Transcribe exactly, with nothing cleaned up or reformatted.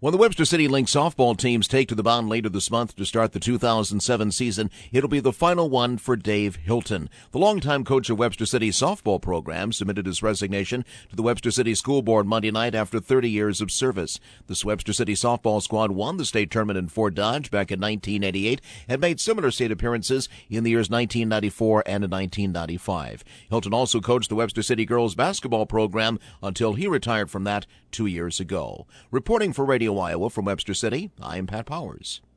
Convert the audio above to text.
When the Webster City Lynx softball teams take to the mound later this month to start the two thousand seven season, it'll be the final one for Dave Hilton. The longtime coach of Webster City's softball program submitted his resignation to the Webster City School Board Monday night after thirty years of service. This Webster City softball squad won the state tournament in Fort Dodge back in nineteen eighty-eight and made similar state appearances in the years nineteen ninety-four and nineteen ninety-five. Hilton also coached the Webster City girls basketball program until he retired from that two years ago. Reporting for Radio Iowa from Webster City, I'm Pat Powers.